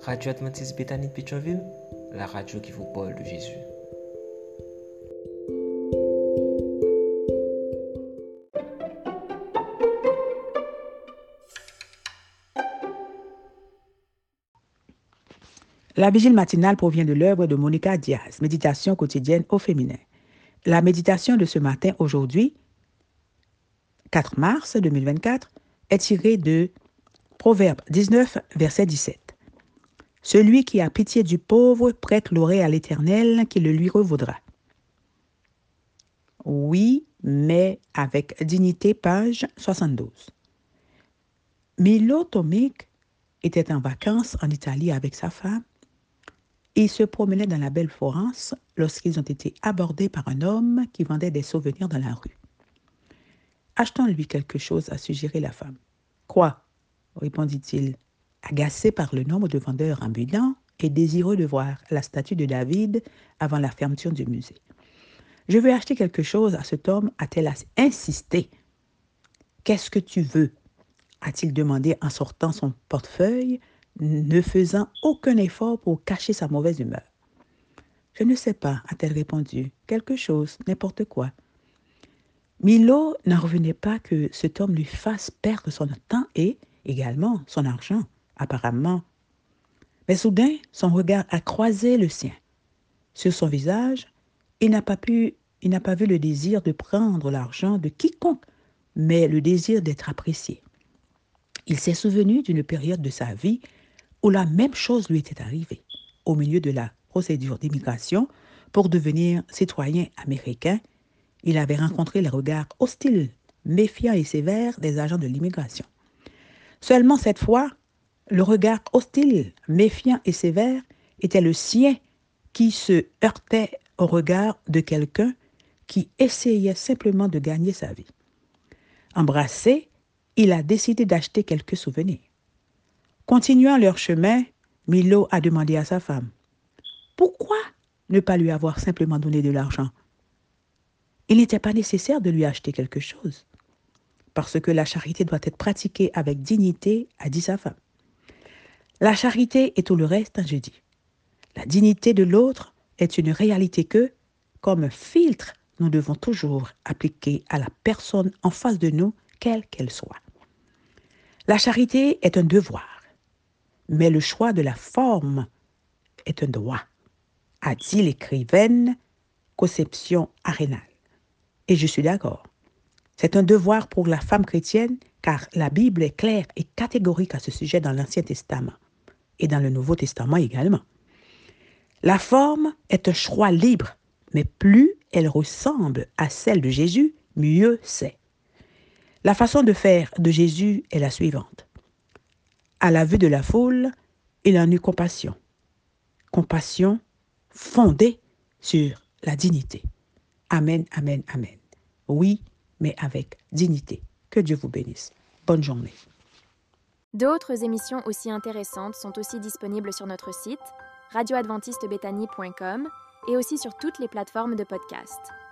Radio Adventiste Bethany de Pétionville, la radio qui vous parle de Jésus. La vigile matinale provient de l'œuvre de Monica Diaz, Méditation quotidienne au féminin. La méditation de ce matin, aujourd'hui, 4 mars 2024, est tirée de Proverbe 19, verset 17. Celui qui a pitié du pauvre prête l'oreille à l'Éternel qui le lui revaudra. Oui, mais avec dignité, page 72. Milo Tomic était en vacances en Italie avec sa femme. Ils se promenaient dans la belle Florence lorsqu'ils ont été abordés par un homme qui vendait des souvenirs dans la rue. « Achetons-lui quelque chose » a suggéré la femme. « Quoi ?» répondit-il, agacé par le nombre de vendeurs ambulants et désireux de voir la statue de David avant la fermeture du musée. « Je veux acheter quelque chose à cet homme » a-t-elle insisté. « Qu'est-ce que tu veux » a-t-il demandé en sortant son portefeuille, ne faisant aucun effort pour cacher sa mauvaise humeur. « Je ne sais pas » a-t-elle répondu. « Quelque chose, n'importe quoi. » Milo n'en revenait pas que cet homme lui fasse perdre son temps et également son argent, apparemment. Mais soudain, son regard a croisé le sien. Sur son visage, il n'a pas vu le désir de prendre l'argent de quiconque, mais le désir d'être apprécié. Il s'est souvenu d'une période de sa vie où la même chose lui était arrivée, au milieu de la procédure d'immigration pour devenir citoyen américain. Il avait rencontré les regards hostiles, méfiants et sévères des agents de l'immigration. Seulement cette fois, le regard hostile, méfiant et sévère était le sien qui se heurtait au regard de quelqu'un qui essayait simplement de gagner sa vie. Embrassé, il a décidé d'acheter quelques souvenirs. Continuant leur chemin, Milo a demandé à sa femme « Pourquoi ne pas lui avoir simplement donné de l'argent ?» Il n'était pas nécessaire de lui acheter quelque chose. Parce que la charité doit être pratiquée avec dignité, a dit sa femme. La charité et tout le reste, je dis. La dignité de l'autre est une réalité que, comme un filtre, nous devons toujours appliquer à la personne en face de nous, quelle qu'elle soit. La charité est un devoir, mais le choix de la forme est un droit, a dit l'écrivaine Conception Arenal. Et je suis d'accord. C'est un devoir pour la femme chrétienne car la Bible est claire et catégorique à ce sujet dans l'Ancien Testament et dans le Nouveau Testament également. La forme est un choix libre, mais plus elle ressemble à celle de Jésus, mieux c'est. La façon de faire de Jésus est la suivante. À la vue de la foule, il en eut compassion. Compassion fondée sur la dignité. Amen, amen, amen. Oui, mais avec dignité. Que Dieu vous bénisse. Bonne journée. D'autres émissions aussi intéressantes sont aussi disponibles sur notre site radioadventistebethany.com et aussi sur toutes les plateformes de podcast.